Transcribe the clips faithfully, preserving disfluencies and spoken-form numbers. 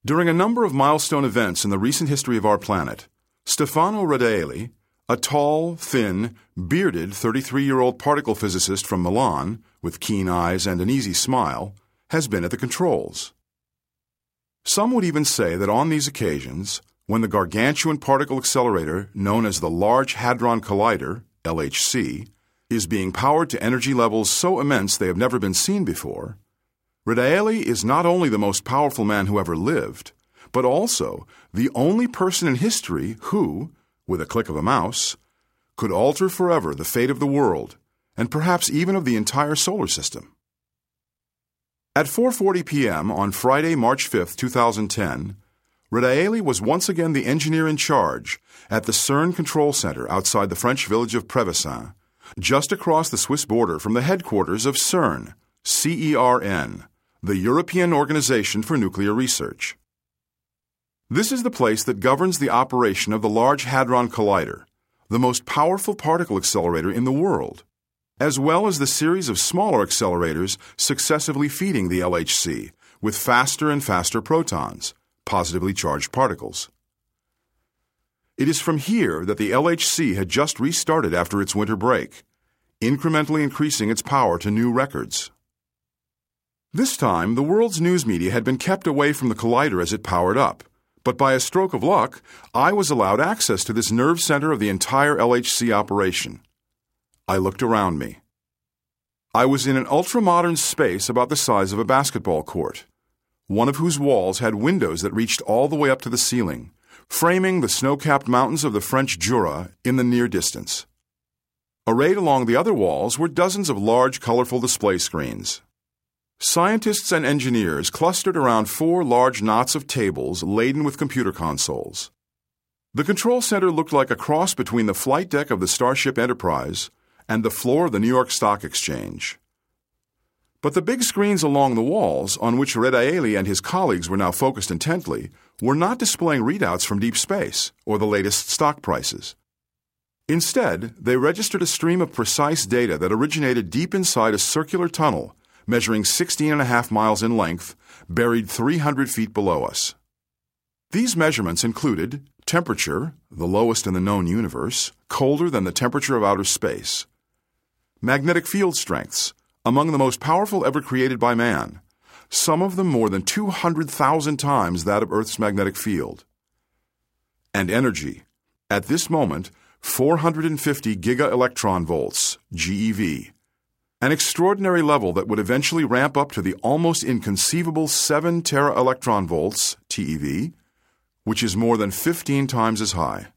During a number of milestone events in the recent history of our planet, Stefano Radaelli, a tall, thin, bearded thirty-three-year-old particle physicist from Milan, with keen eyes and an easy smile, has been at the controls. Some would even say that on these occasions, when the gargantuan particle accelerator known as the Large Hadron Collider, L H C, is being powered to energy levels so immense they have never been seen before, Radaelli is not only the most powerful man who ever lived, but also the only person in history who, with a click of a mouse, could alter forever the fate of the world, and perhaps even of the entire solar system. At four forty p.m. on Friday, March fifth, two thousand ten, Radaelli was once again the engineer in charge at the CERN Control Center outside the French village of Prévesin, just across the Swiss border from the headquarters of CERN, C E R N, the European Organization for Nuclear Research. This is the place that governs the operation of the Large Hadron Collider, the most powerful particle accelerator in the world, as well as the series of smaller accelerators successively feeding the L H C with faster and faster protons, positively charged particles. It is from here that the L H C had just restarted after its winter break, incrementally increasing its power to new records. This time, the world's news media had been kept away from the collider as it powered up, but by a stroke of luck, I was allowed access to this nerve center of the entire L H C operation. I looked around me. I was in an ultra-modern space about the size of a basketball court, one of whose walls had windows that reached all the way up to the ceiling, framing the snow-capped mountains of the French Jura in the near distance. Arrayed along the other walls were dozens of large, colorful display screens. Scientists and engineers clustered around four large knots of tables laden with computer consoles. The control center looked like a cross between the flight deck of the Starship Enterprise and the floor of the New York Stock Exchange. But the big screens along the walls, on which Radaelli and his colleagues were now focused intently, were not displaying readouts from deep space or the latest stock prices. Instead, they registered a stream of precise data that originated deep inside a circular tunnel measuring sixteen and a half miles in length, buried three hundred feet below us. These measurements included temperature, the lowest in the known universe, colder than the temperature of outer space; magnetic field strengths, among the most powerful ever created by man, some of them more than two hundred thousand times that of Earth's magnetic field; and energy, at this moment, four hundred fifty giga-electron volts, G E V, an extraordinary level that would eventually ramp up to the almost inconceivable seven tera-electron volts, T E V, which is more than fifteen times as high.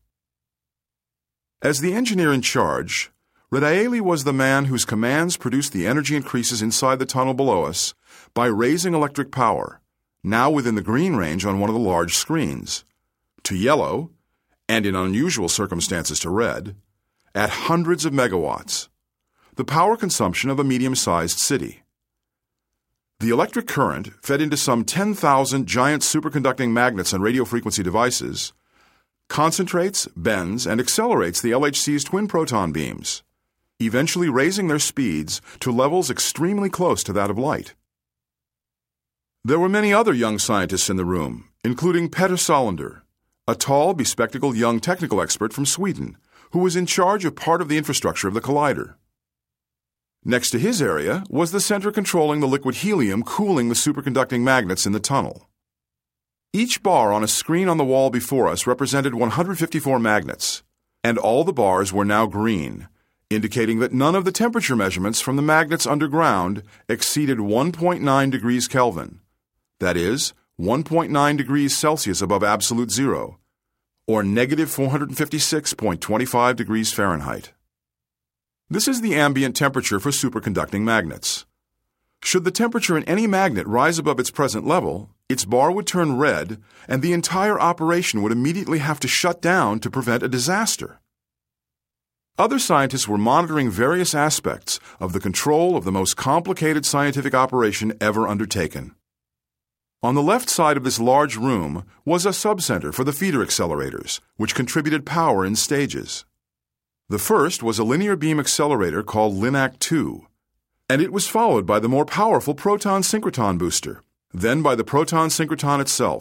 As the engineer in charge, Radaelli was the man whose commands produced the energy increases inside the tunnel below us by raising electric power, now within the green range on one of the large screens, to yellow, and in unusual circumstances to red, at hundreds of megawatts, the power consumption of a medium-sized city. The electric current, fed into some ten thousand giant superconducting magnets and radio frequency devices, concentrates, bends, and accelerates the L H C's twin proton beams, eventually raising their speeds to levels extremely close to that of light. There were many other young scientists in the room, including Peter Solander, a tall, bespectacled young technical expert from Sweden, who was in charge of part of the infrastructure of the collider. Next to his area was the center controlling the liquid helium cooling the superconducting magnets in the tunnel. Each bar on a screen on the wall before us represented one hundred fifty-four magnets, and all the bars were now green, indicating that none of the temperature measurements from the magnets underground exceeded one point nine degrees Kelvin, that is, one point nine degrees Celsius above absolute zero, or negative four hundred fifty-six point two five degrees Fahrenheit. This is the ambient temperature for superconducting magnets. Should the temperature in any magnet rise above its present level, its bar would turn red, and the entire operation would immediately have to shut down to prevent a disaster. Other scientists were monitoring various aspects of the control of the most complicated scientific operation ever undertaken. On the left side of this large room was a subcenter for the feeder accelerators, which contributed power in stages. The first was a linear beam accelerator called LINAC two, and it was followed by the more powerful proton synchrotron booster, then by the proton synchrotron itself,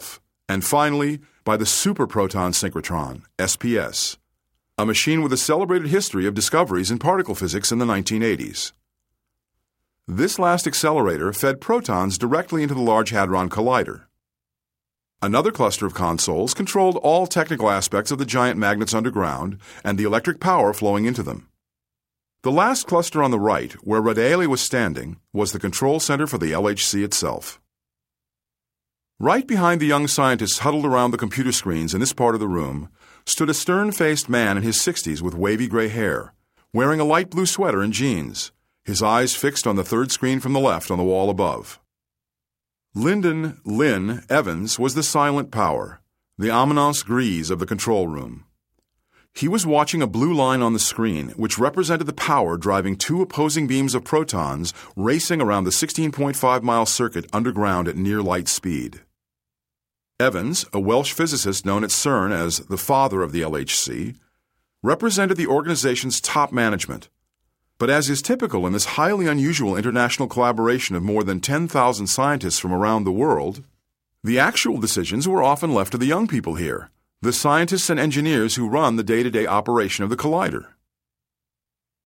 And finally, by the superproton synchrotron, S P S, a machine with a celebrated history of discoveries in particle physics in the nineteen eighties. This last accelerator fed protons directly into the Large Hadron Collider. Another cluster of consoles controlled all technical aspects of the giant magnets underground and the electric power flowing into them. The last cluster on the right, where Radaelli was standing, was the control center for the L H C itself. Right behind the young scientists huddled around the computer screens in this part of the room stood a stern-faced man in his sixties with wavy gray hair, wearing a light blue sweater and jeans, his eyes fixed on the third screen from the left on the wall above. Lyndon Lynn Evans was the silent power, the ominous grise of the control room. He was watching a blue line on the screen, which represented the power driving two opposing beams of protons racing around the sixteen point five mile circuit underground at near light speed. Evans, a Welsh physicist known at CERN as the father of the L H C, represented the organization's top management. But as is typical in this highly unusual international collaboration of more than ten thousand scientists from around the world, the actual decisions were often left to the young people here, the scientists and engineers who run the day-to-day operation of the collider.